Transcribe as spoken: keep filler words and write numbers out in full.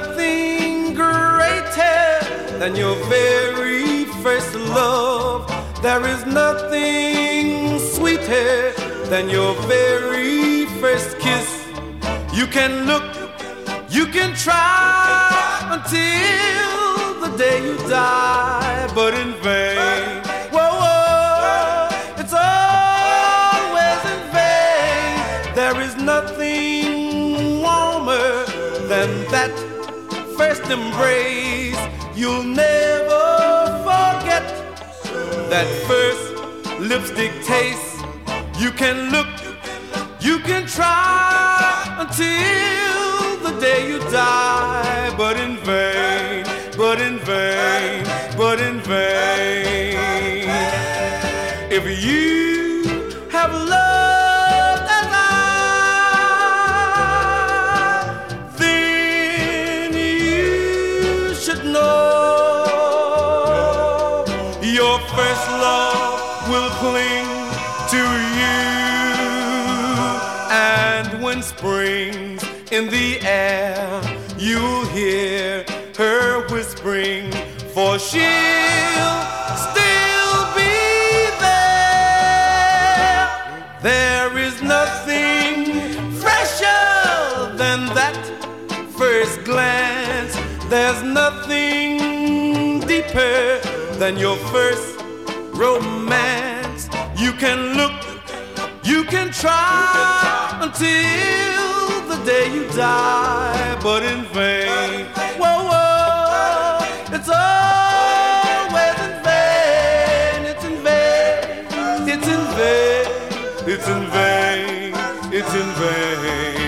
nothing greater than your very first love. There is nothing sweeter than your very first kiss. You can look, you can try until the day you die, but in vain. Whoa, whoa, it's always in vain. There is nothing warmer than that first embrace. You'll never forget that first lipstick taste. You can look, you can try until the day you die, but in vain, but in vain, but in vain. If you have loved as I, then you should know your first love will cling to you. And when spring's in the air, you'll hear her whispering, for she'll still be there. There is nothing fresher than that first glance. There's nothing deeper than your first romance. You can look, you can try until the day you die, but in vain. Whoa, whoa, it's always in vain. It's in vain. It's in vain. It's in vain. It's in vain.